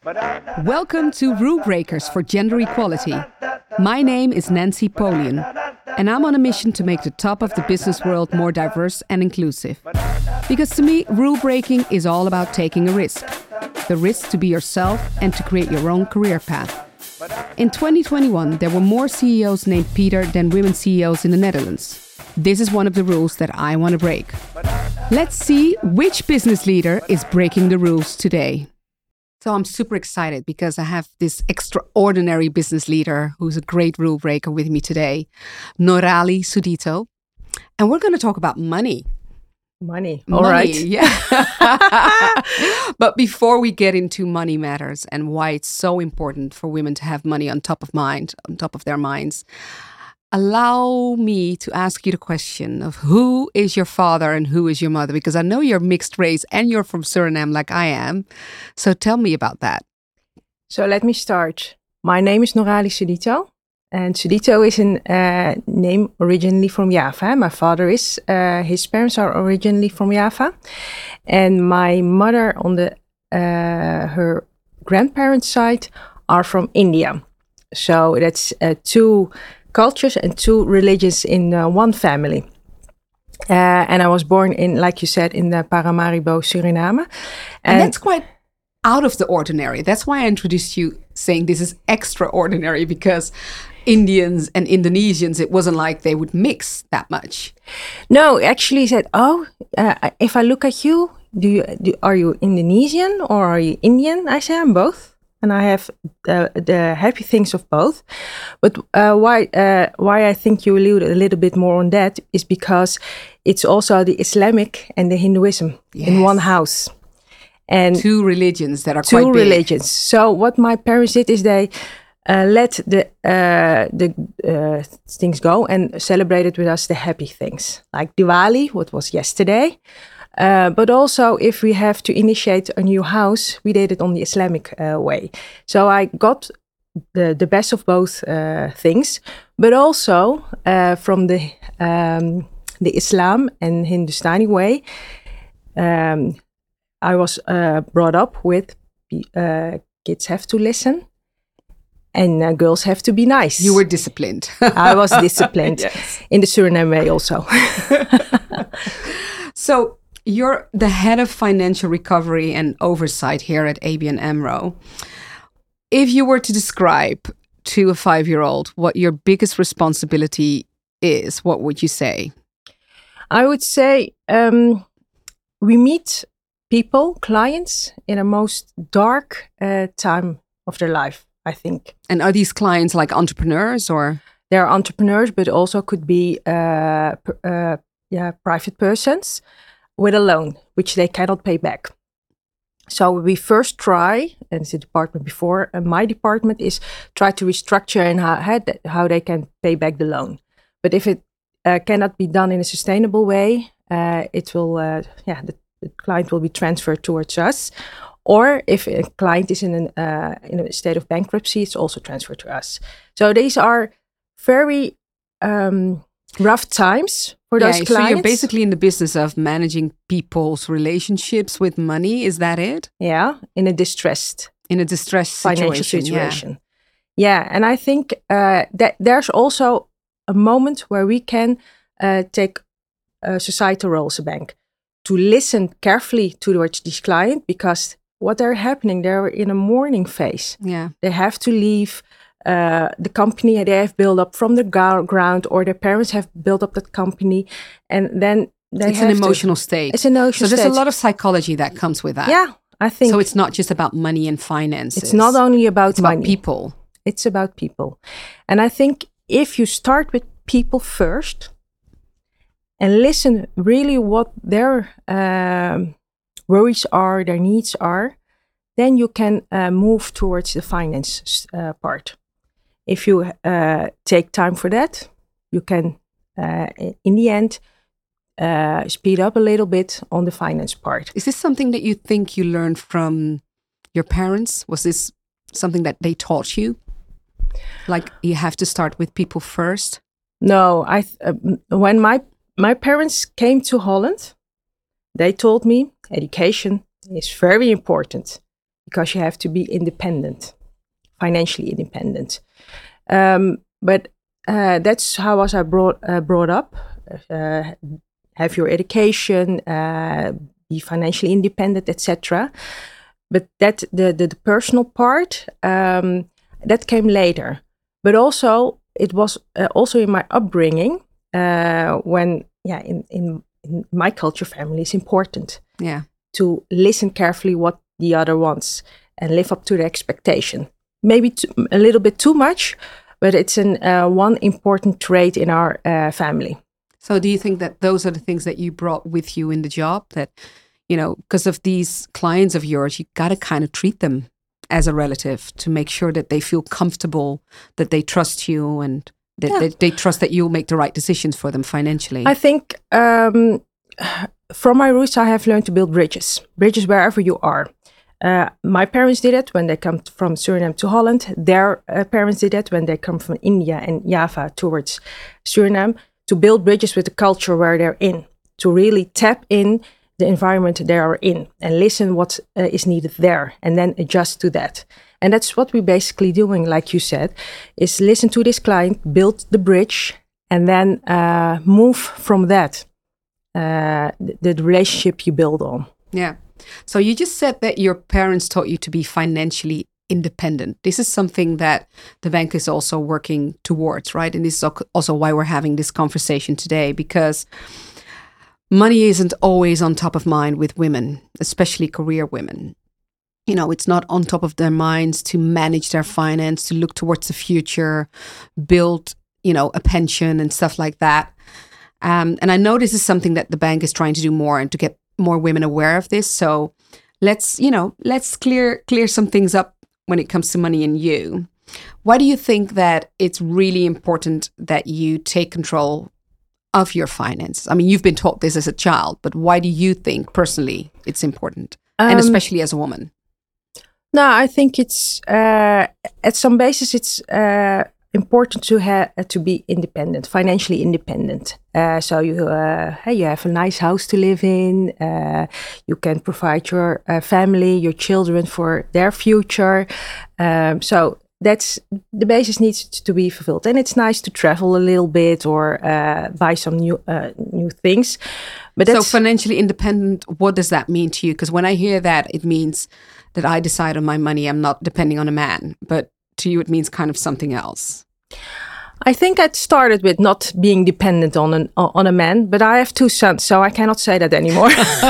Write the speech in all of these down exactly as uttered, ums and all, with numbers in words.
Welcome to Rule Breakers for Gender Equality. My name is Nancy Polian, and I'm on a mission to make the top of the business world more diverse and inclusive. Because to me, rule breaking is all about taking a risk. The risk to be yourself and to create your own career path. In twenty twenty-one, there were more C E Os named Peter than women C E Os in the Netherlands. This is one of the rules that I want to break. Let's see which business leader is breaking the rules today. So I'm super excited because I have this extraordinary business leader who's a great rule breaker with me today, Noraly Sudito. And we're going to talk about money. Money. All money, right. Yeah. But before we get into money matters and why it's so important for women to have money on top of mind, on top of their minds, allow me to ask you the question of who is your father and who is your mother? Because I know you're mixed race and you're from Suriname like I am. So tell me about that. So let me start. My name is Noraly Sudito. And Sudito is a uh, name originally from Java. My father is, uh, his parents are originally from Java. And my mother on the uh, her grandparents' side are from India. So that's uh, two cultures and two religions in uh, one family. Uh, and I was born in, like you said, in uh, Paramaribo, Suriname. And, and that's quite out of the ordinary. That's why I introduced you saying this is extraordinary, because Indians and Indonesians, it wasn't like they would mix that much. No, actually he said, oh, uh, if I look at you, do you do, are you Indonesian or are you Indian? I say, I'm both. And I have uh, the happy things of both. But uh, why uh, why I think you allude a little bit more on that is because it's also the Islamic and the Hinduism yes. in one house. And two religions that are two quite big. religions. So what my parents did is they uh, let the uh, the uh, things go and celebrated with us the happy things. Like Diwali, what was yesterday. Uh, but also, if we have to initiate a new house, we did it on the Islamic uh, way. So I got the, the best of both uh, things, but also uh, from the um, the Islam and Hindustani way, um, I was uh, brought up with uh, kids have to listen and uh, girls have to be nice. You were disciplined. I was disciplined yes. in the Suriname way also. So, you're the head of financial recovery and oversight here at A B N AMRO. If you were to describe to a five-year-old what your biggest responsibility is, what would you say? I would say um, we meet people, clients, in a most dark uh, time of their life, I think. And are these clients like entrepreneurs or? They're entrepreneurs, but also could be uh, uh, yeah, private persons with a loan, which they cannot pay back. So we first try, and it's the department before, and my department is try to restructure and how, how they can pay back the loan. But if it uh, cannot be done in a sustainable way, uh, it will, uh, yeah, the, the client will be transferred towards us. Or if a client is in, an, uh, in a state of bankruptcy, it's also transferred to us. So these are very um, rough times for those yeah, clients. So you're basically in the business of managing people's relationships with money. Is that it? Yeah, in a distressed, in a distressed financial situation. situation. Yeah, yeah, and I think uh, that there's also a moment where we can uh, take a societal role as a bank to listen carefully towards this client, because what they're happening, they're in a mourning phase. Yeah, they have to leave. Uh, the company they have built up from the go- ground, or their parents have built up that company, and then they it's have an emotional to, state. It's an emotional so there's state. a lot of psychology that comes with that. Yeah, I think so. It's not just about money and finances. It's not only about it's money. About people. It's about people, and I think if you start with people first and listen really what their um, worries are, their needs are, then you can uh, move towards the finance uh, part. If you uh, take time for that, you can, uh, in the end, uh, speed up a little bit on the finance part. Is this something that you think you learned from your parents? Was this something that they taught you? Like you have to start with people first? No, I uh, when my my parents came to Holland, they told me education is very important. because you have to be independent, financially independent. Um, but uh, that's how was I brought uh, brought up. Uh, have your education, uh, be financially independent, et cetera. But that the, the the personal part um, that came later. But also it was uh, also in my upbringing uh, when yeah in, in in my culture, family is important. Yeah, to listen carefully what the other wants and live up to the expectation. Maybe too, a little bit too much, but it's an uh, one important trait in our uh, family. So do you think that those are the things that you brought with you in the job? That, you know, because of these clients of yours, you got to kind of treat them as a relative to make sure that they feel comfortable, that they trust you, and that yeah. they, they trust that you'll make the right decisions for them financially. I think um, from my roots, I have learned to build bridges, bridges wherever you are. Uh, my parents did it when they come from Suriname to Holland. Their uh, parents did it when they come from India and Java towards Suriname, to build bridges with the culture where they're in, to really tap in the environment they are in and listen what uh, is needed there and then adjust to that. And that's what we're basically doing, like you said, is listen to this client, build the bridge, and then uh, move from that, uh, the, the relationship you build on. Yeah. So you just said that your parents taught you to be financially independent. This is something that the bank is also working towards, right? And this is also why we're having this conversation today, because money isn't always on top of mind with women, especially career women. You know, it's not on top of their minds to manage their finance, to look towards the future, build, you know, a pension and stuff like that. Um, and I know this is something that the bank is trying to do more and to get more women aware of this. So let's, you know, let's clear clear some things up when it comes to money and you. Why do you think that it's really important that you take control of your finances? I mean, you've been taught this as a child, but why do you think personally it's important? Um, and especially as a woman? No, I think it's, uh, at some basis, it's uh, important to have to be independent, financially independent. Uh, so you uh, hey, you have a nice house to live in. Uh, you can provide your uh, family, your children for their future. Um, so that's the basis needs to be fulfilled. And it's nice to travel a little bit or uh, buy some new uh, new things. But that's, so financially independent, what does that mean to you? Because when I hear that, it means that I decide on my money. I'm not depending on a man. But to you, it means kind of something else. I think I started with not being dependent on an on a man, but I have two sons, so I cannot say that anymore.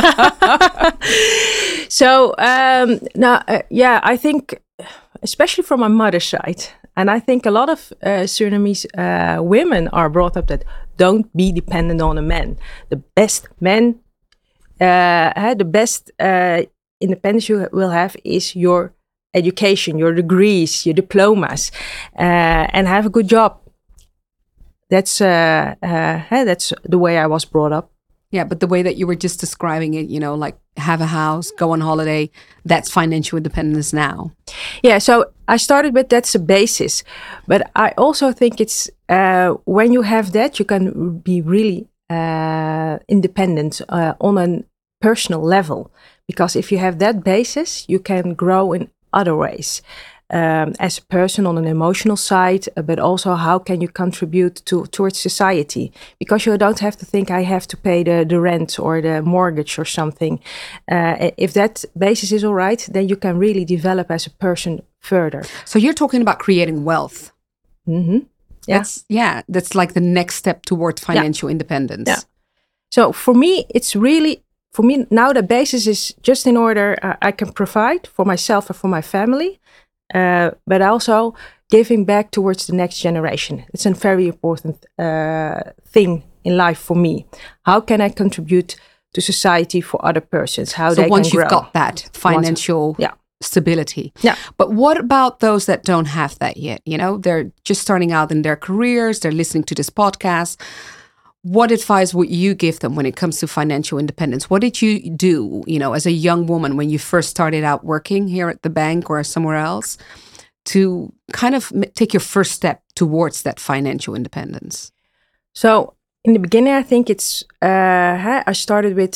so um, now, uh, yeah, I think, especially from my mother's side, and I think a lot of uh, Surinamese uh, women are brought up that don't be dependent on a man. The best man, uh, the best uh, independence you will have is your education, your degrees, your diplomas, uh, and have a good job. That's uh, uh, that's the way I was brought up. Yeah, but the way that you were just describing it, you know, like have a house, go on holiday, that's financial independence now. Yeah, so I started with that's a basis. But I also think it's uh, when you have that, you can be really uh, independent uh, on a personal level. Because if you have that basis, you can grow in other ways. Um, as a person on an emotional side, uh, but also how can you contribute to towards society? Because you don't have to think I have to pay the, the rent or the mortgage or something. Uh, if that basis is all right, then you can really develop as a person further. So you're talking about creating wealth. Mm-hmm. Yeah. That's, yeah, that's like the next step towards financial yeah. independence. Yeah. So for me, it's really, for me now the basis is just in order uh, I can provide for myself and for my family. Uh, but also giving back towards the next generation. It's a very important uh, thing in life for me. How can I contribute to society for other persons? How so they can grow. So once you've got that financial yeah. stability. Yeah. But what about those that don't have that yet? You know, they're just starting out in their careers. They're listening to this podcast. What advice would you give them when it comes to financial independence? What did you do, you know, as a young woman when you first started out working here at the bank or somewhere else to kind of take your first step towards that financial independence? So in the beginning, I think it's, uh, I started with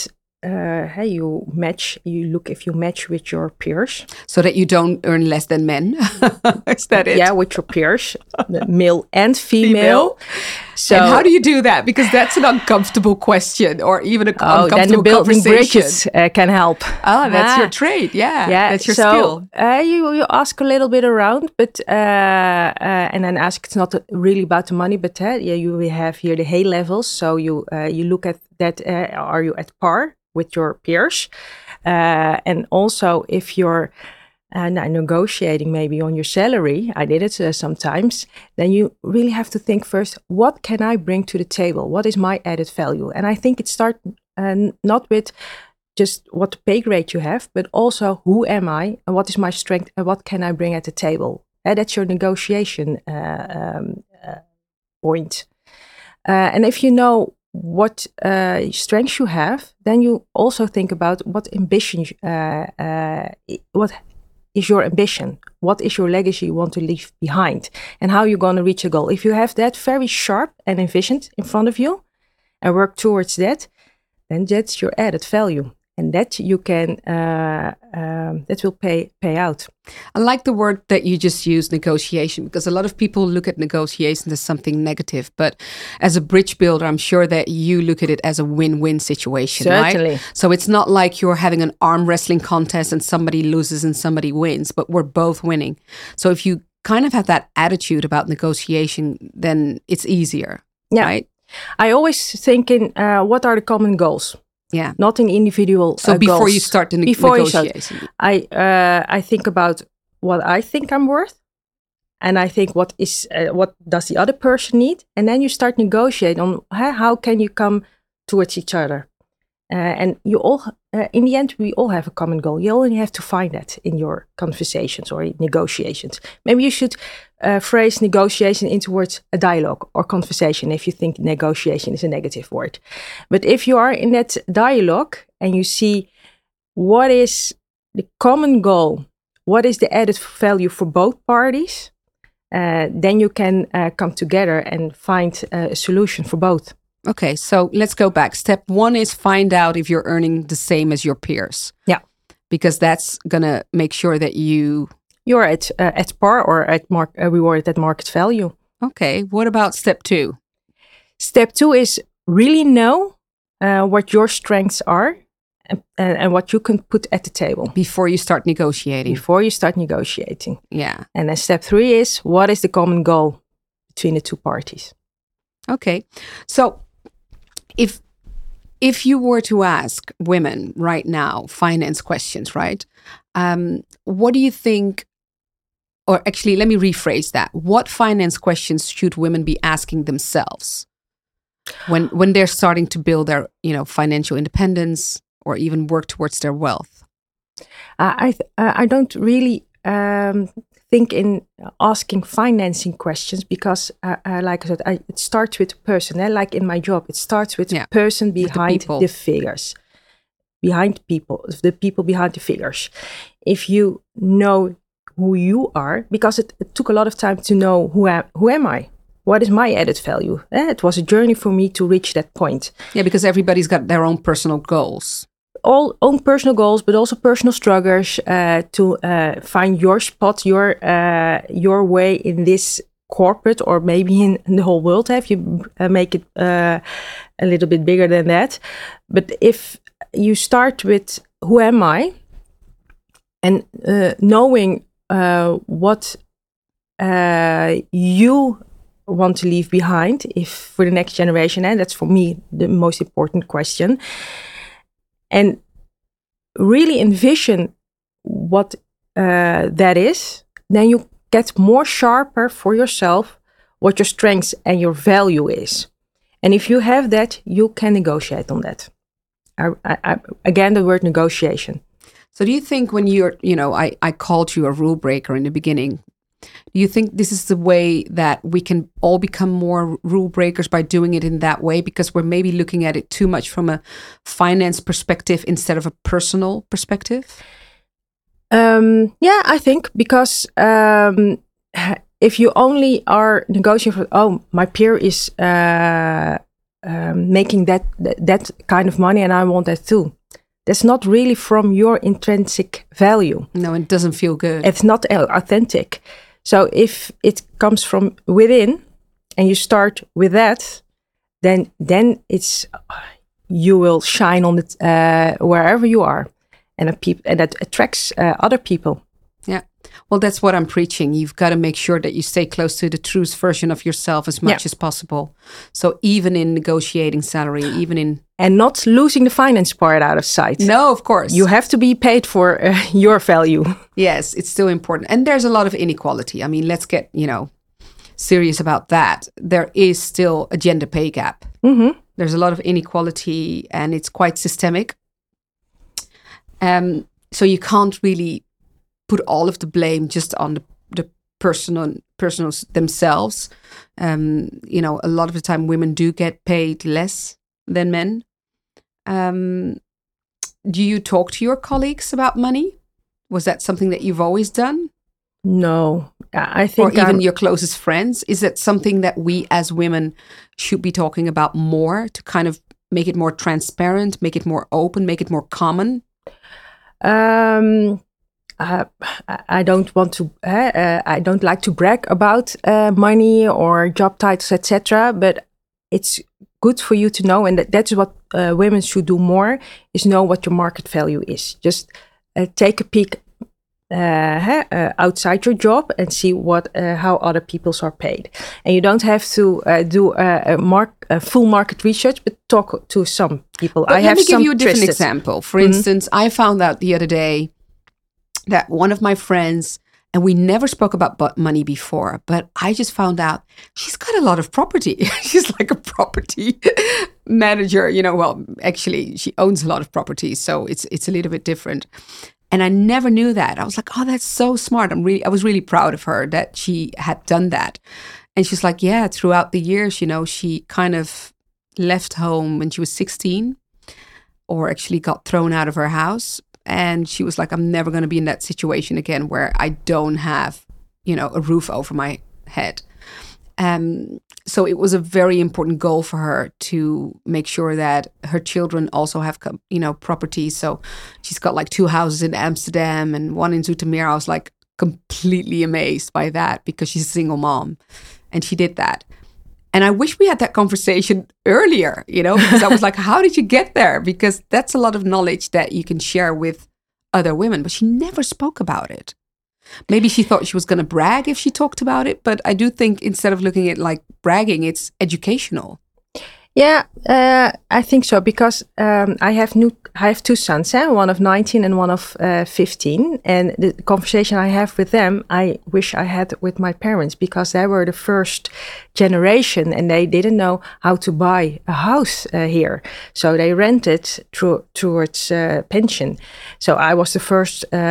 uh, hey, you match. You look if you match with your peers, so that you don't earn less than men. Is that it? Yeah, with your peers, male and female. female. So, and how do you do that? Because that's an uncomfortable question, or even an oh, uncomfortable then the building conversation. bridges uh, can help. Oh, that's ah. your trade. Yeah, yeah. That's your so, skill. Uh, you you ask a little bit around, but uh, uh, and then ask. It's not really about the money, but uh, yeah, you we have here the hay levels. So you uh, you look at that. Uh, are you at par with your peers? Uh, and also, if you're uh, now negotiating maybe on your salary, I did it uh, sometimes, then you really have to think first, what can I bring to the table? What is my added value? And I think it starts uh, not with just what pay grade you have, but also who am I and what is my strength and what can I bring at the table? And that's your negotiation uh, um, uh, point. Uh, and if you know what uh, strengths you have, then you also think about what ambition, uh, uh, what is your ambition? What is your legacy you want to leave behind? And how you're going to reach a goal. If you have that very sharp and envisioned in front of you and work towards that, then that's your added value. And that you can, uh, um, that will pay pay out. I like the word that you just used, negotiation, because a lot of people look at negotiations as something negative. But as a bridge builder, I'm sure that you look at it as a win-win situation, Certainly. right? So it's not like you're having an arm wrestling contest and somebody loses and somebody wins, but we're both winning. So if you kind of have that attitude about negotiation, then it's easier, yeah. right? I always think in uh, what are the common goals? Yeah, not in individual. So uh, before goals. you start the ne- before negotiation, start, I uh, I think about what I think I'm worth, and I think what is uh, what does the other person need, and then you start negotiate on huh, how can you come towards each other, uh, and you all uh, in the end we all have a common goal. You only have to find that in your conversations or negotiations. Maybe you should uh, phrase negotiation in towards a dialogue or conversation if you think negotiation is a negative word. But if you are in that dialogue and you see what is the common goal, what is the added value for both parties, uh, then you can uh, come together and find uh, a solution for both. Okay, so let's go back. Step one is find out if you're earning the same as your peers. Yeah. Because that's going to make sure that you... You're at uh, at par or at mar- uh, rewarded at market value. Okay, what about step two? Step two is really know uh, what your strengths are and, and, and what you can put at the table. Before you start negotiating. Before you start negotiating. Yeah. And then step three is, what is the common goal between the two parties? Okay, so if if you were to ask women right now finance questions, right? Um, what do you think? Or actually, let me rephrase that. What finance questions should women be asking themselves when when they're starting to build their, you know, financial independence or even work towards their wealth? Uh, I th- uh, I don't really um, think in asking financing questions because, uh, uh, like I said, I, it starts with the person. Eh? Like in my job, it starts with yeah. the person behind the, the figures, behind people, the people behind the figures. If you know who you are, because it, it took a lot of time to know who am, who am I? What is my added value? Eh, it was a journey for me to reach that point. Yeah, because everybody's got their own personal goals. All own personal goals, but also personal struggles uh, to uh, find your spot, your uh, your way in this corporate or maybe in, in the whole world. If you uh, make it uh, a little bit bigger than that. But if you start with who am I, and uh, knowing Uh, what uh, you want to leave behind if for the next generation, and that's for me the most important question, and really envision what uh, that is, then you get more sharper for yourself what your strengths and your value is. And if you have that, you can negotiate on that. I, I, I, again, the word negotiation. So do you think when you're, you know, I, I called you a rule breaker in the beginning, do you think this is the way that we can all become more rule breakers by doing it in that way? Because we're maybe looking at it too much from a finance perspective instead of a personal perspective? Um, yeah, I think because um, if you only are negotiating for, oh, my peer is uh, um, making that, that that kind of money and I want that too. that's not really from your intrinsic value. No, it doesn't feel good. It's not authentic. So if it comes from within and you start with that, then then it's you will shine on it uh, wherever you are, and a peop- and that attracts uh, other people. Yeah. Well, that's what I'm preaching. You've got to make sure that you stay close to the truest version of yourself as much yeah. as possible. So even in negotiating salary, even in... And not losing the finance part out of sight. No, of course. You have to be paid for uh, your value. Yes, it's still important. And there's a lot of inequality. I mean, let's get, you know, serious about that. There is still a gender pay gap. Mm-hmm. There's a lot of inequality and it's quite systemic. Um, so you can't really put all of the blame just on the, the personal personals themselves. Um, you know, a lot of the time women do get paid less than men. Um, do you talk to your colleagues about money? Was that something that you've always done? No, I think... Or even I'm, your closest friends? Is that something that we as women should be talking about more to kind of make it more transparent, make it more open, make it more common? Um... Uh, I don't want to. Uh, uh, I don't like to brag about uh, money or job titles, et cetera. But it's good for you to know, and that, that's what uh, women should do more: is know what your market value is. Just uh, take a peek uh, uh, outside your job and see what uh, how other people's are paid. And you don't have to uh, do a, a, mark, a full market research, but talk to some people. But I let have me give some you a different twisted. example. For Mm-hmm. instance, I found out the other day that one of my friends, and we never spoke about bu- money before, but I just found out she's got a lot of property. She's like a property manager, you know, well, actually she owns a lot of properties, so it's it's a little bit different. And I never knew that. I was like, oh, that's so smart. I'm really, I was really proud of her that she had done that. And she's like, yeah, throughout the years, you know, she kind of left home when she was sixteen, or actually got thrown out of her house. And she was like, I'm never going to be in that situation again where I don't have, you know, a roof over my head. Um, so it was a very important goal for her to make sure that her children also have, you know, property. So she's got like two houses in Amsterdam and one in Zoetermeer. I was like completely amazed by that because she's a single mom and she did that. And I wish we had that conversation earlier, you know, because I was like, how did you get there? Because that's a lot of knowledge that you can share with other women. But she never spoke about it. Maybe she thought she was going to brag if she talked about it. But I do think instead of looking at like bragging, it's educational. Yeah, uh, I think so because um, I have new, I have two sons, eh? One of nineteen and one of uh, fifteen. And the conversation I have with them, I wish I had with my parents because they were the first generation and they didn't know how to buy a house uh, here. So they rented through, towards uh, pension. So I was the first uh,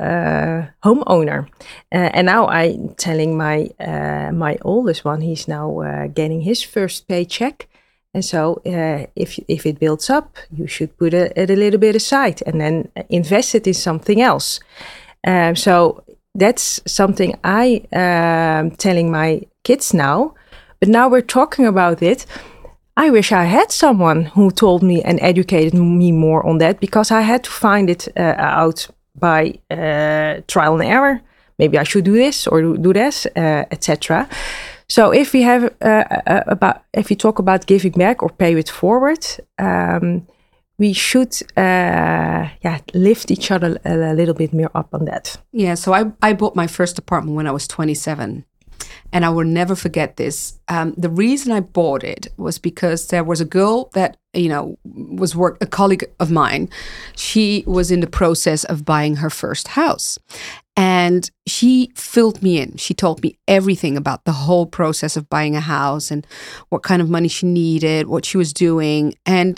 uh, homeowner. Uh, and now I'm telling my, uh, my oldest one, he's now uh, getting his first paycheck. And so uh, if if it builds up, you should put a, a little bit aside and then invest it in something else. Um, so that's something I am um, telling my kids now. But now we're talking about it. I wish I had someone who told me and educated me more on that because I had to find it uh, out by uh, trial and error. Maybe I should do this or do this, uh, et cetera. So if we have uh, uh, about if we talk about giving back or pay it forward, um, we should uh, yeah lift each other a, a little bit more up on that. Yeah. So I I bought my first apartment when I was twenty-seven, and I will never forget this. Um, the reason I bought it was because there was a girl that you know was work a colleague of mine. She was in the process of buying her first house. And she filled me in. She told me everything about the whole process of buying a house and what kind of money she needed, what she was doing. And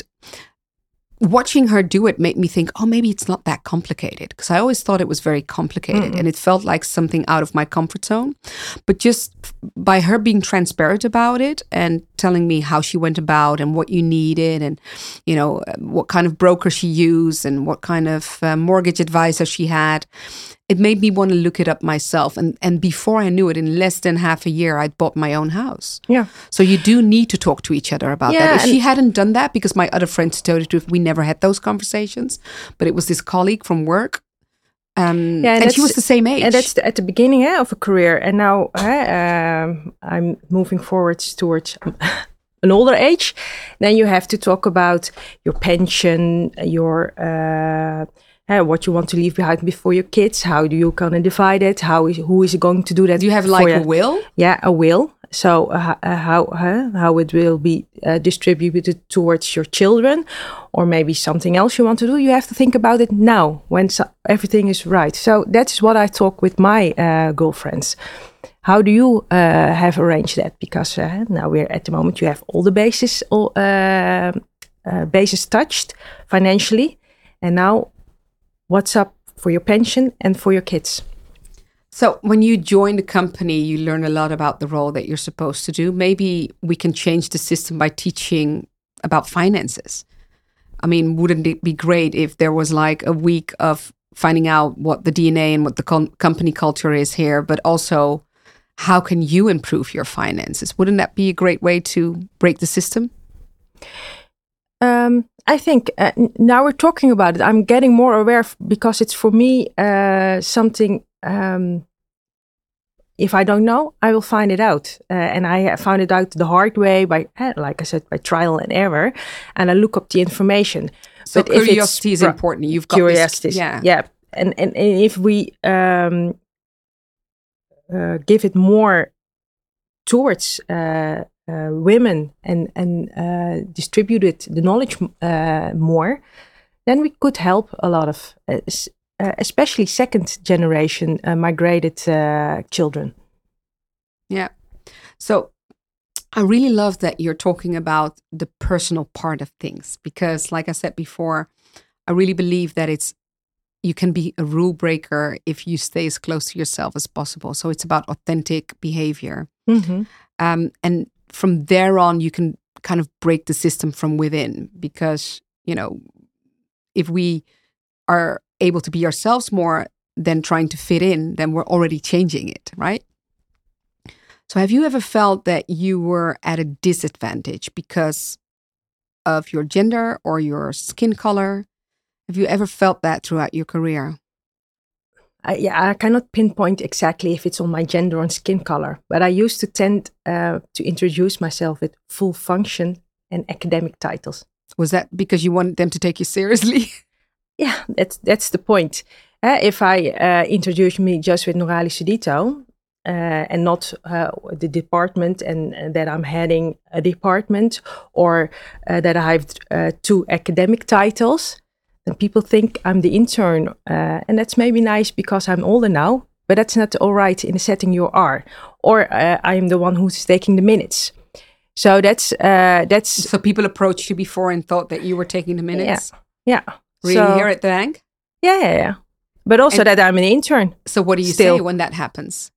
watching her do it made me think, oh, maybe it's not that complicated. Because I always thought it was very complicated mm-hmm. and it felt like something out of my comfort zone. But just by her being transparent about it and telling me how she went about and what you needed, and you know what kind of broker she used and what kind of uh, mortgage advisor she had. It made me want to look it up myself. And and before I knew it, in less than half a year, I'd bought my own house. Yeah. So you do need to talk to each other about Yeah, that. If and- she hadn't done that, because my other friends told the truth, we never had those conversations. But it was this colleague from work. Um, Yeah, and she that's- was the same age. And that's the, at the beginning eh, of a career. And now eh, um, I'm moving forwards towards an older age. Then you have to talk about your pension, your uh, eh, what you want to leave behind before your kids. How do you kind of divide it? How is who is going to do that? Do you have for like you? a will? Yeah, a will. So uh, uh, how uh, how it will be uh, distributed towards your children, or maybe something else you want to do. You have to think about it now when so- everything is right. So that's what I talk with my uh, girlfriends. How do you uh, have arranged that? Because uh, now we're at the moment you have all the bases, all uh, uh, bases touched financially, and now what's up for your pension and for your kids? So when you join the company, you learn a lot about the role that you're supposed to do. Maybe we can change the system by teaching about finances. I mean, wouldn't it be great if there was like a week of finding out what the D N A and what the com- company culture is here, but also how can you improve your finances? Wouldn't that be a great way to break the system? Um, I think uh, n- now we're talking about it, I'm getting more aware f- because it's for me uh, something. Um, if I don't know, I will find it out, uh, and I have found it out the hard way by, uh, like I said, by trial and error, and I look up the information. So But if it's curiosity is pro- important. You've got Curiosity, this, yeah, yeah, and, and and if we um, uh, give it more towards uh, uh, women and and uh, distribute it the knowledge uh, more, then we could help a lot of, uh, s- uh, especially second generation uh, migrated uh, children. yeah. So I really love that you're talking about the personal part of things, because like I said before, I really believe that it's you can be a rule breaker if you stay as close to yourself as possible. So it's about authentic behavior. Mm-hmm. Um, and from there on, you can kind of break the system from within, because, you know, if we are able to be ourselves more than trying to fit in, then we're already changing it, right? So have you ever felt that you were at a disadvantage because of your gender or your skin color? Have you ever felt that throughout your career? I, yeah, I cannot pinpoint exactly if it's on my gender or skin color, but I used to tend uh, to introduce myself with full function and academic titles. Was that because you wanted them to take you seriously? Yeah, that's that's the point. Uh, if I uh, introduce me just with Noralie Sudito uh, and not uh, the department and uh, that I'm heading a department, or uh, that I have uh, two academic titles, then people think I'm the intern. Uh, and that's maybe nice because I'm older now, but that's not all right in the setting you are. Or uh, I'm the one who's taking the minutes. So that's uh, that's So people approached you before and thought that you were taking the minutes? yeah. Really, So- here at the bank? Yeah, yeah, yeah. But also And- that I'm an intern. So what do you Still. say when that happens?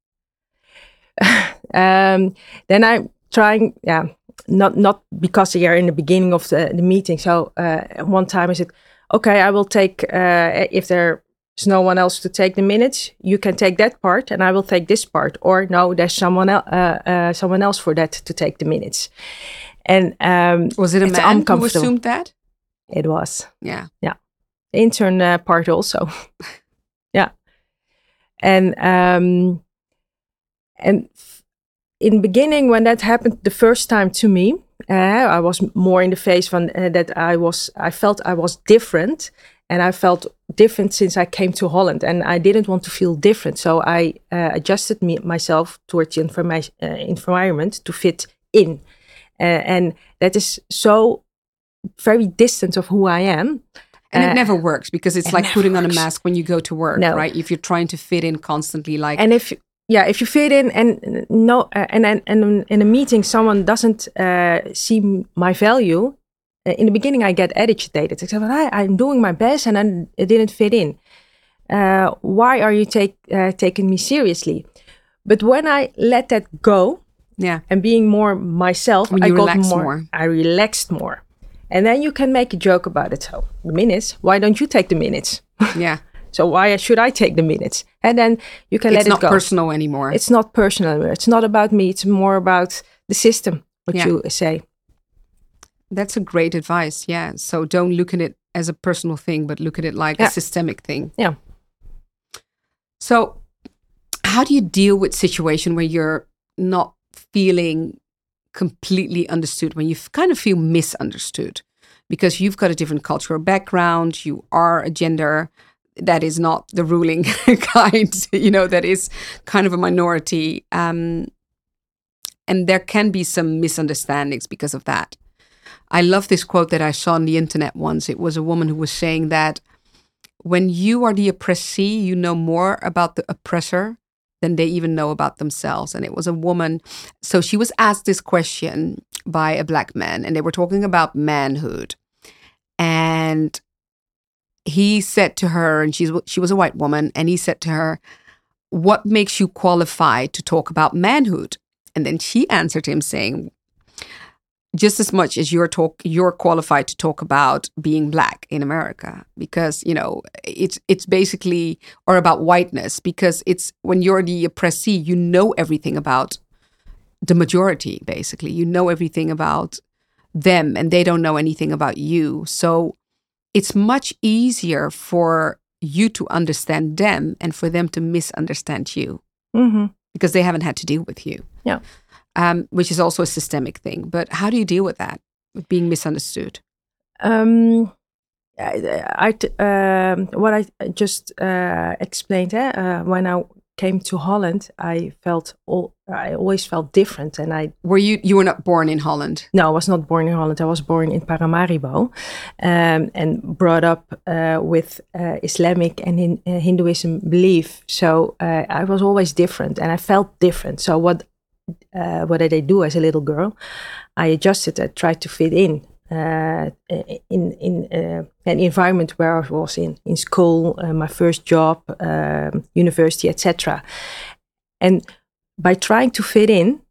um, then I'm trying, yeah, not not because they are in the beginning of the, the meeting. So uh, one time I said, okay, I will take, uh, if there's no one else to take the minutes, you can take that part and I will take this part. Or no, there's someone, el- uh, uh, someone else for that to take the minutes. And um, Was it a it's man who uncomfortable. assumed that? It was. Yeah. The intern uh, part also. Yeah. And um, and f- in the beginning, when that happened the first time to me, uh, I was more in the phase van uh, that I was. I felt I was different, and I felt different since I came to Holland, and I didn't want to feel different. So I uh, adjusted me myself towards the informa- uh, environment to fit in, uh, and that is so very distant of who I am. And Uh, it never works, because it's it like never putting on a works. mask when you go to work, No. right? If you're trying to fit in constantly, like, And if yeah, if you fit in and no, uh, and and and in a meeting someone doesn't uh, see m- my value, uh, in the beginning I get agitated. I say, "But I, I'm doing my best and then it didn't fit in. Uh, why are you take uh, taking me seriously?" But when I let that go, Yeah. And being more myself, When I you got relax more, more. I relaxed more. And then you can make a joke about it. So the minutes, why don't you take the minutes? Yeah. So why should I take the minutes? And then you can It's let it not go. personal anymore. It's not personal. It's not about me. It's more about the system, what Yeah. you say. That's a great advice. Yeah. So don't look at it as a personal thing, but look at it like Yeah. a systemic thing. Yeah. So how do you deal with situation where you're not feeling completely understood, when you f- kind of feel misunderstood because you've got a different cultural background, you are a gender that is not the ruling kind, you know, that is kind of a minority. Um, and there can be some misunderstandings because of that. I love this quote that I saw on the internet once. It was a woman who was saying that when you are the oppressee, you know more about the oppressor than they even know about themselves. And it was a woman. So she was asked this question by a black man, and they were talking about manhood. And he said to her, and she's she was a white woman, and he said to her, "What makes you qualified to talk about manhood?" And then she answered him saying, "Just as much as you're talk, you're qualified to talk about being black in America, because you know it's it's basically or about whiteness, because it's when you're the oppressee, you know everything about the majority. Basically, you know everything about them, and they don't know anything about you. So it's much easier for you to understand them and for them to misunderstand you Mm-hmm. because they haven't had to deal with you." Yeah. Um, which is also a systemic thing. But how do you deal with that, with being misunderstood? Um, I, I t- um, what I just uh, explained. Eh? Uh, when I came to Holland, I felt all. I always felt different, and I. Were you you were not born in Holland? No, I was not born in Holland. I was born in Paramaribo, um, and brought up uh, with uh, Islamic and in, uh, Hinduism belief. So uh, I was always different, and I felt different. So what? Uh, what did I do as a little girl? I adjusted. I tried to fit in uh, in in uh, an environment where I was in in school, uh, my first job, um, university, et cetera. And by trying to fit in,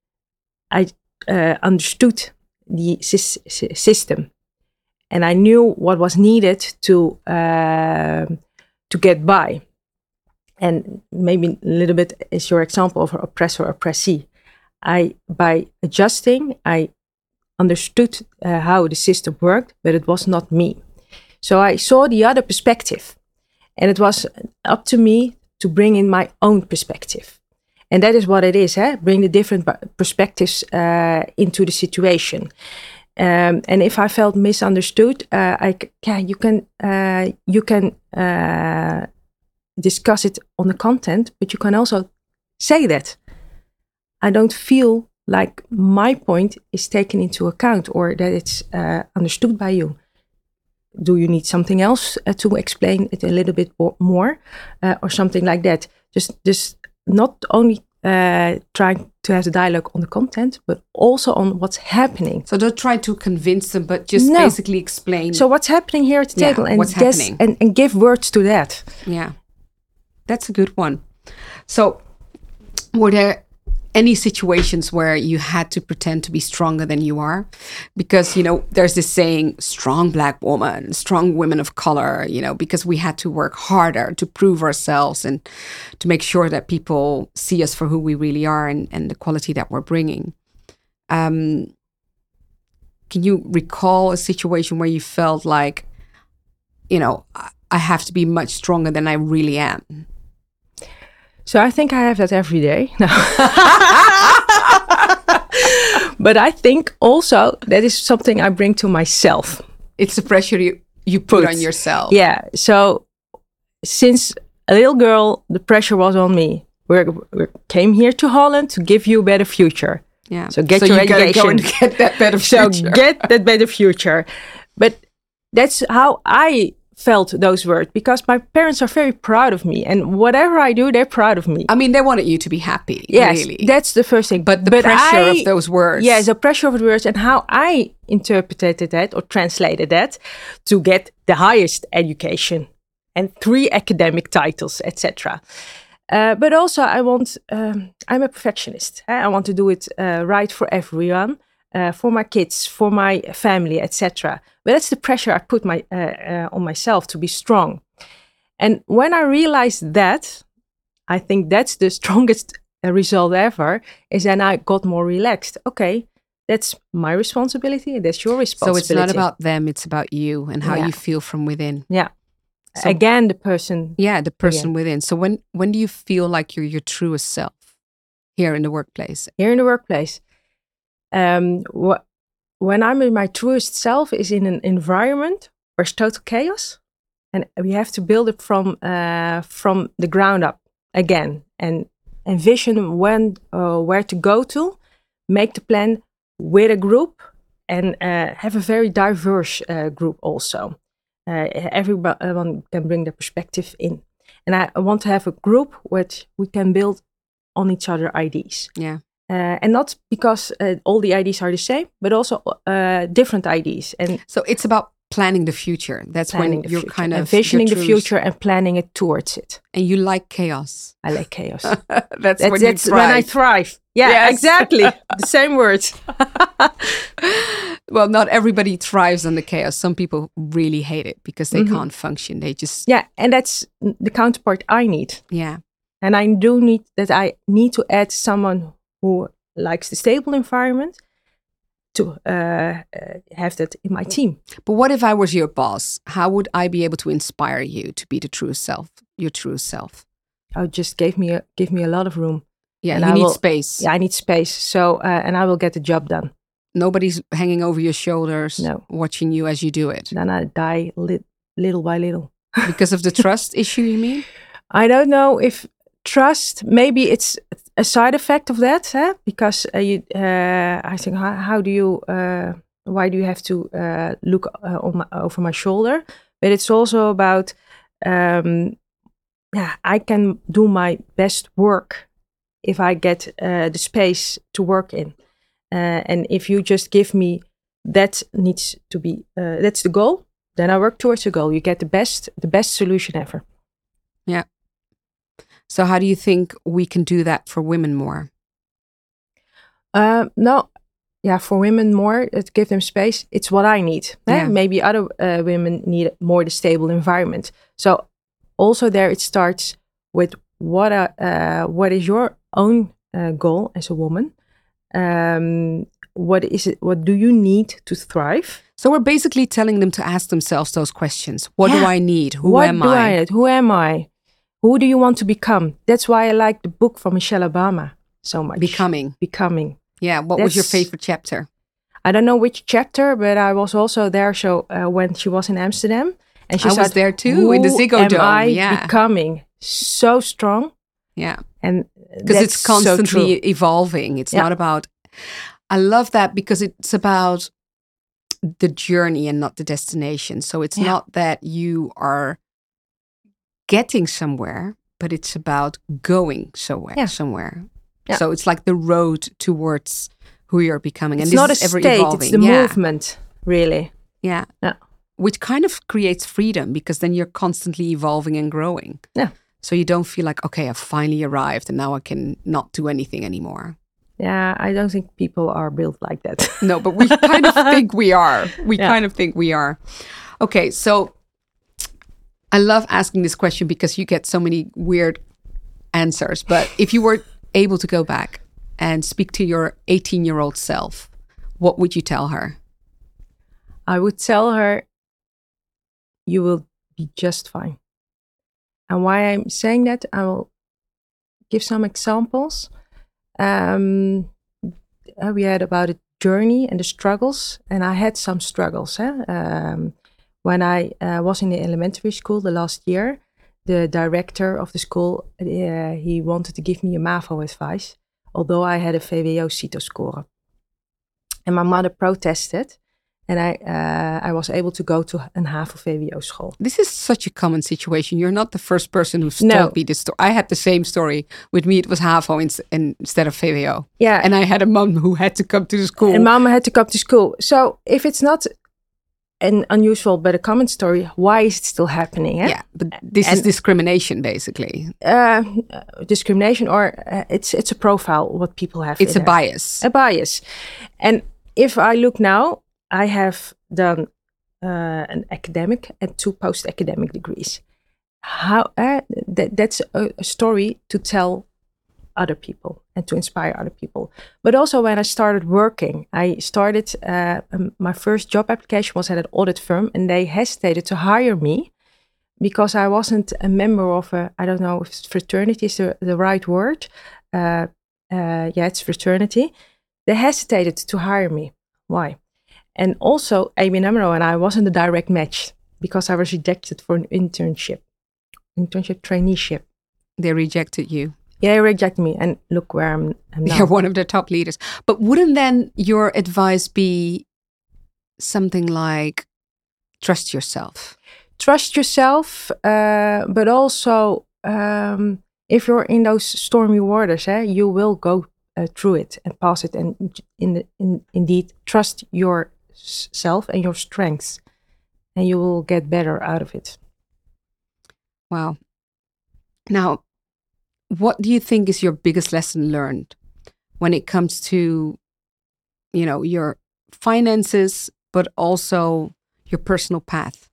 I uh, understood the sy- sy- system, and I knew what was needed to uh, to get by. And maybe a little bit is your example of oppressor oppressee. I, by adjusting, I understood uh, how the system worked, but it was not me. So I saw the other perspective, and it was up to me to bring in my own perspective. And that is what it is, eh? Bring the different perspectives uh, into the situation. Um, and if I felt misunderstood, uh, I yeah, you can uh, you can uh, discuss it on the content, but you can also say that I don't feel like my point is taken into account or that it's uh, understood by you. Do you need something else uh, to explain it a little bit more uh, or something like that? Just, just not only uh, trying to have a dialogue on the content, but also on what's happening. So don't try to convince them, but just No. basically explain. So what's happening here at the Yeah, table, and what's guess, happening. and, and give words to that. Yeah, that's a good one. So were there any situations where you had to pretend to be stronger than you are? Because, you know, there's this saying, strong black woman, strong women of color, you know, because we had to work harder to prove ourselves and to make sure that people see us for who we really are and, and the quality that we're bringing. Um, can you recall a situation where you felt like, you know, I, I have to be much stronger than I really am? So I think I have that every day. No. But I think also that is something I bring to myself. It's the pressure you, you put, Put. on yourself. Yeah. So since a little girl, the pressure was on me. We we came here to Holland to give you a better future. Yeah. So get so your you gotta education. go and get that better So future. get that better future. But that's how I felt those words, because my parents are very proud of me, and whatever I do, they're proud of me. I mean, they wanted you to be happy. Yes, really. that's the first thing. But the pressure I, of those words. Yes, the pressure of the words and how I interpreted that or translated that to get the highest education and three academic titles, et cetera. Uh, but also, I want. Um, I'm a perfectionist. eh? I want to do it uh, right for everyone, uh, for my kids, for my family, et cetera. But that's the pressure I put my uh, uh, on myself to be strong. And when I realized that, I think that's the strongest uh, result ever. Is then I got more relaxed. Okay, that's my responsibility. That's your So responsibility. it's not about them, it's about you and how Yeah. you feel from within. yeah. So- Again, the person. Yeah, the person within. So when when do you feel like you're your truest self here in the workplace? Here in the workplace, um, wh- when I'm in my truest self is in an environment where it's total chaos, and we have to build it from uh, from the ground up again, and envision when uh, where to go to, make the plan with a group, and uh, have a very diverse uh, group also. Uh, everyone can bring their perspective in, and I, I want to have a group which we can build on each other ideas. Yeah. Uh, and not because uh, all the ideas are the same, but also uh, different ideas. And So it's about planning the future. That's planning when the you're future, kind of envisioning your the truest- future and planning it towards it. And you like chaos. I like chaos. that's that's when you that's thrive. when I thrive. Yeah, Yes. exactly. The same words. Well, not everybody thrives on the chaos. Some people really hate it because they Mhm. can't function. They just Yeah, and that's the counterpart I need. yeah. And I do need that. I need to add someone who likes the stable environment to uh, uh, have that in my team. But what if I was your boss? How would I be able to inspire you to be the true self, your true self? Oh, just give me a, give me a lot of room. Yeah, And you I need will- space. Yeah, I need space. So, uh, and I will get the job done. Nobody's hanging over your shoulders, No. watching you as you do it. Then I die li- little by little. Because of the trust issue, you mean? I don't know if trust, maybe it's a side effect of that, eh? Because uh, you, uh, I think, how, how do you, uh, why do you have to uh, look uh, on my, over my shoulder? But it's also about, um, yeah, I can do my best work if I get uh, the space to work in. Uh, and if you just give me, that needs to be, uh, that's the goal, then I work towards the goal. You get the best, the best solution ever. Yeah. So how do you think we can do that for women more? Uh, no, yeah, for women more, uh, to give them space, it's what I need. eh? Yeah. Maybe other uh, women need more the stable environment. So also there it starts with what uh, uh, what is your own uh, goal as a woman? Um, what is it? What do you need to thrive? So we're basically telling them to ask themselves those questions. What do Yeah. I need? Who what am do I? I need? Who am I? Who do you want to become? That's why I like the book from Michelle Obama so much. Becoming. Becoming. Yeah. What was your That's- favorite chapter? I don't know which chapter, but I was also there. So uh, when she was in Amsterdam, and she I was said, there too, in the "Who Ziggo am Dome, I yeah. becoming so strong?" Yeah. And Because it's constantly so evolving. It's Yeah. not about, I love that because it's about the journey and not the destination. So it's Yeah. not that you are getting somewhere, but it's about going somewhere. Yeah. somewhere. Yeah. So it's like the road towards who you're becoming. it's and not a this is ever state; evolving. it's the yeah. movement, really. Yeah. Yeah. Which kind of creates freedom because then you're constantly evolving and growing. Yeah. So you don't feel like, okay, I've finally arrived and now I can not do anything anymore. Yeah, I don't think people are built like that. No, but we kind of think we are. We Yeah. kind of think we are. Okay, so I love asking this question because you get so many weird answers. But if you were able to go back and speak to your eighteen-year-old self, what would you tell her? I would tell her, you will be just fine. And why I'm saying that, I will give some examples. Um, uh, we had about a journey and the struggles, and I had some struggles. Eh? Um, when I uh, was in the elementary school the last year, the director of the school, uh, he wanted to give me a MAVO advice, although I had a V W O CITO score. And my mother protested, and I uh, I was able to go to een HAVO V W O school. This is such a common situation. You're not the first person who's No. told me this story. I had the same story. With me, it was HAVO ins- instead of V W O. Yeah, And I had a mom who had to come to the school. and mama had to come to school. So if it's not an unusual but a common story. Why is it still happening? Eh? Yeah, but this and, is discrimination, basically. Uh, discrimination, or uh, it's it's a profile what people have. It's a bias. A bias. And if I look now, I have done uh, an academic and two post-academic degrees. How uh, that, that's a, a story to tell other people and to inspire other people. But also when I started working, I started, uh, um, my first job application was at an audit firm, and they hesitated to hire me because I wasn't a member of a, I don't know if fraternity is the, the right word. Uh, uh, yeah, it's fraternity. They hesitated to hire me. Why? And also A B N AMRO and I wasn't a direct match because I was rejected for an internship, internship traineeship. They rejected you. Yeah, they rejected me, and look where I'm, I'm now. You're one of the top leaders. But wouldn't then your advice be something like trust yourself? Trust yourself, uh, but also um, if you're in those stormy waters, eh, you will go uh, through it and pass it. And in the, in, indeed, trust yourself and your strengths, and you will get better out of it. Wow. Now, what do you think is your biggest lesson learned when it comes to, you know, your finances, but also your personal path?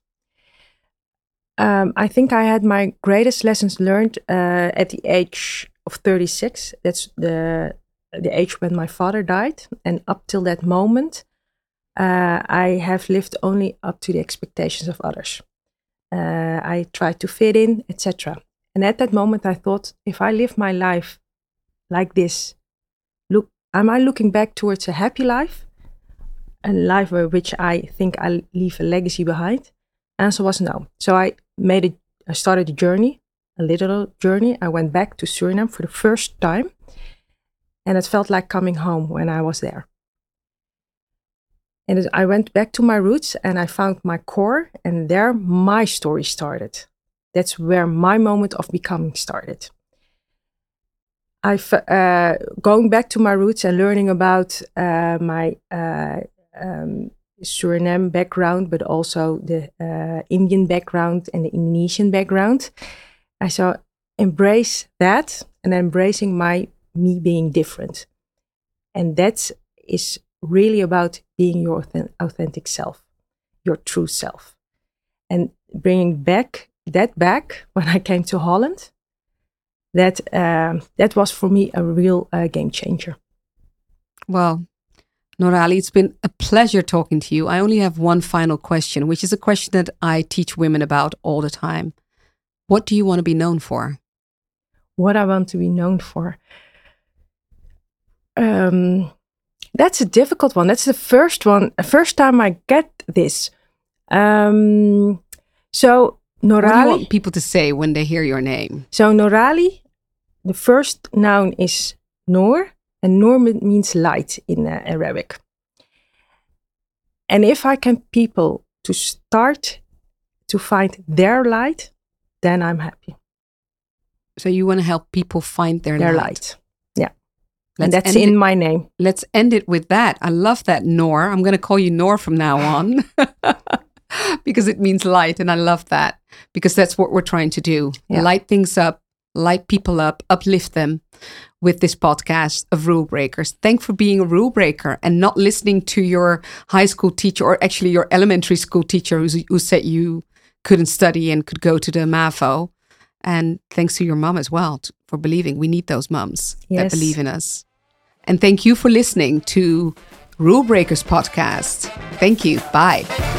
Um, I think I had my greatest lessons learned uh, at the age of thirty-six. That's the the age when my father died. And up till that moment, uh, I have lived only up to the expectations of others. Uh, I tried to fit in, et cetera. And at that moment, I thought, if I live my life like this, look, am I looking back towards a happy life? A life where which I think I leave a legacy behind? Answer was no. So I made it. I started a journey, a little journey. I went back to Suriname for the first time, and it felt like coming home when I was there. And I went back to my roots, and I found my core, and there my story started. That's where my moment of becoming started. I uh, going back to my roots and learning about uh, my uh, um, Suriname background, but also the uh, Indian background and the Indonesian background. I saw embrace that and embracing my me being different, and that is really about being your authentic self, your true self, and bringing back. That back when I came to Holland, that um, that was for me a real uh, game changer. Well, Noorali, it's been a pleasure talking to you. I only have one final question, which is a question that I teach women about all the time. What do you want to be known for? What I want to be known for? Um, that's a difficult one. That's the first one. First time I get this. Um, so. Noorali, what do you want people to say when they hear your name? So Noorali, the first noun is Noor, and Noor means light in uh, Arabic. And if I can people to start to find their light, then I'm happy. So you want to help people find their, their light. light. Yeah. Let's and that's in it, my name. Let's end it with that. I love that, Noor. I'm going to call you Noor from now on. Because it means light, and I love that, because that's what we're trying to do. Yeah. Light things up, light people up, uplift them with this podcast of Rule Breakers. Thanks for being a rule breaker and not listening to your high school teacher, or actually your elementary school teacher who, who said you couldn't study and could go to the MAVO. And thanks to your mom as well t- for believing. We need those moms yes. that believe in us. And thank you for listening to Rule Breakers podcast. Thank you. Bye.